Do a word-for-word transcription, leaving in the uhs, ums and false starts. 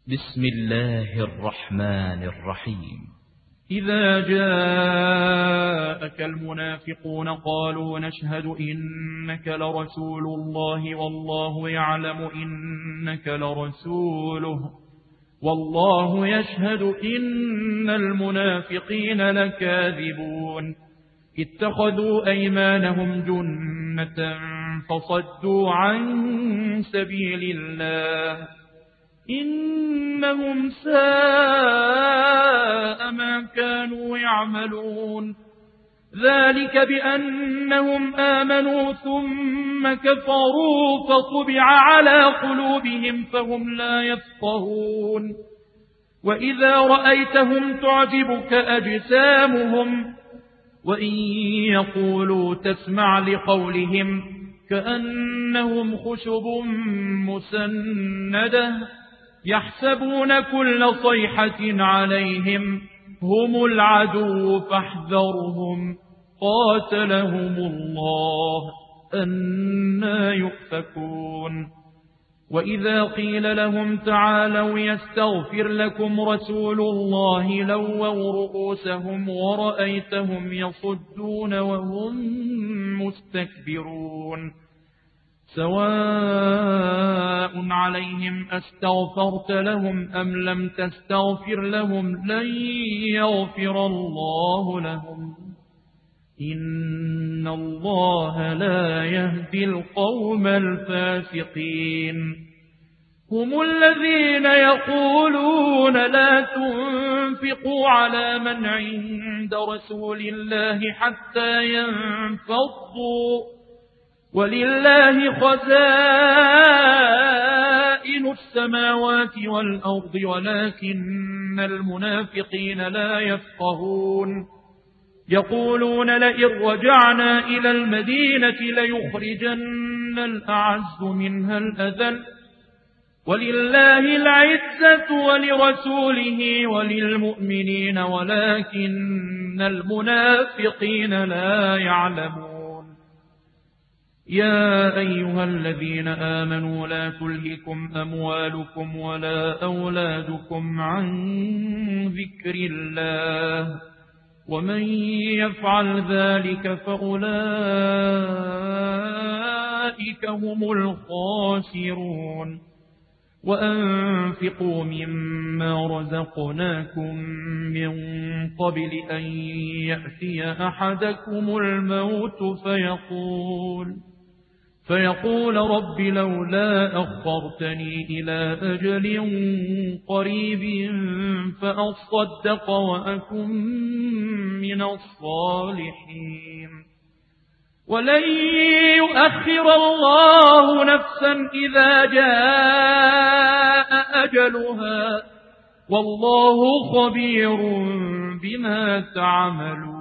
بسم الله الرحمن الرحيم. إذا جاءك المنافقون قالوا نشهد إنك لرسول الله والله يعلم إنك لرسوله والله يشهد إن المنافقين لكاذبون اتخذوا أيمانهم جنة فصدوا عن سبيل الله إنهم ساء ما كانوا يعملون ذلك بأنهم آمنوا ثم كفروا فطبع على قلوبهم فهم لا يفقهون وإذا رأيتهم تعجبك أجسامهم وإن يقولوا تسمع لقولهم كأنهم خشب مسندة يحسبون كل صيحة عليهم هم العدو فاحذرهم قاتلهم الله أنى يؤفكون وإذا قيل لهم تعالوا يستغفر لكم رسول الله لووا رؤوسهم ورأيتهم يصدون وهم مستكبرون سواء عليهم أستغفرت لهم أم لم تستغفر لهم لن يغفر الله لهم إن الله لا يهدي القوم الفاسقين هم الذين يقولون لا تنفقوا على من عند رسول الله حتى ينفضوا ولله خزائن السماوات والأرض ولكن المنافقين لا يفقهون يقولون لئن رجعنا إلى المدينة ليخرجن الأعز منها الأذل ولله العزة ولرسوله وللمؤمنين ولكن المنافقين لا يعلمون يا أيها الذين آمنوا لا تلهكم أموالكم ولا أولادكم عن ذكر الله ومن يفعل ذلك فأولئك هم الخاسرون وأنفقوا مما رزقناكم من قبل أن يأتي أحدكم الموت فيقول فيقول رب لولا أخرتني إلى أجل قريب فأصدق وأكن من الصالحين ولن يؤخر الله نفسا إذا جاء أجلها والله خبير بما تعملون.